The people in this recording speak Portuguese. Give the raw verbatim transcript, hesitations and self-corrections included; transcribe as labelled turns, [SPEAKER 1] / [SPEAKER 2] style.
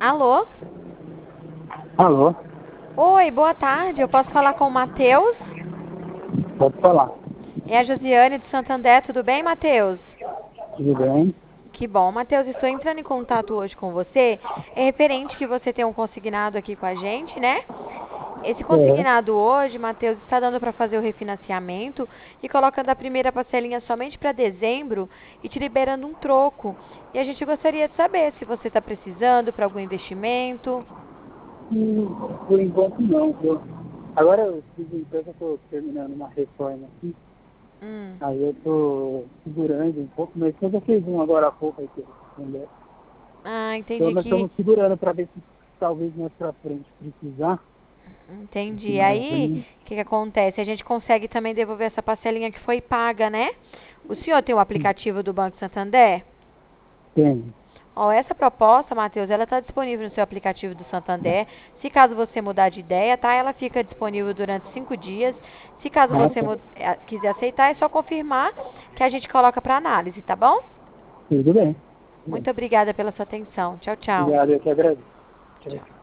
[SPEAKER 1] Alô?
[SPEAKER 2] Alô,
[SPEAKER 1] Oi, boa tarde. Eu posso falar com o Matheus?
[SPEAKER 2] pode falar.
[SPEAKER 1] É a Josiane de Santander. Tudo bem, Matheus?
[SPEAKER 2] Tudo bem?
[SPEAKER 1] Que bom, Matheus. Estou entrando em contato hoje com você. É referente que você tem um consignado aqui com a gente, né? Esse
[SPEAKER 2] É.
[SPEAKER 1] consignado hoje, Matheus, está dando para fazer o refinanciamento e colocando a primeira parcelinha somente para dezembro e te liberando um troco. E a gente gostaria de saber se você está precisando para algum investimento.
[SPEAKER 2] Hum, por enquanto não, viu? Agora eu fiz empresa, eu tô terminando uma reforma aqui,
[SPEAKER 1] Hum.
[SPEAKER 2] aí eu tô segurando um pouco, mas eu já fiz um agora há pouco aí que eu responder.
[SPEAKER 1] Ah,
[SPEAKER 2] Então
[SPEAKER 1] entendi
[SPEAKER 2] nós
[SPEAKER 1] que
[SPEAKER 2] estamos segurando para ver se talvez mais pra frente precisar.
[SPEAKER 1] Entendi. Aí,
[SPEAKER 2] Finalzinho.
[SPEAKER 1] o que que acontece? A gente consegue também devolver essa parcelinha que foi paga, né? O senhor tem o aplicativo do Banco Santander?
[SPEAKER 2] Tem.
[SPEAKER 1] Ó, essa proposta, Matheus, ela está disponível no seu aplicativo do Santander. Se caso você mudar de ideia, tá? Ela fica disponível durante cinco dias. Se caso
[SPEAKER 2] Ah,
[SPEAKER 1] você
[SPEAKER 2] tá.
[SPEAKER 1] mu- eh, quiser aceitar, é só confirmar que a gente coloca para análise, tá bom?
[SPEAKER 2] Tudo bem. Tudo bem.
[SPEAKER 1] Muito obrigada pela sua atenção. Tchau, tchau.
[SPEAKER 2] Obrigado, eu que agradeço. Tchau.
[SPEAKER 1] Tchau.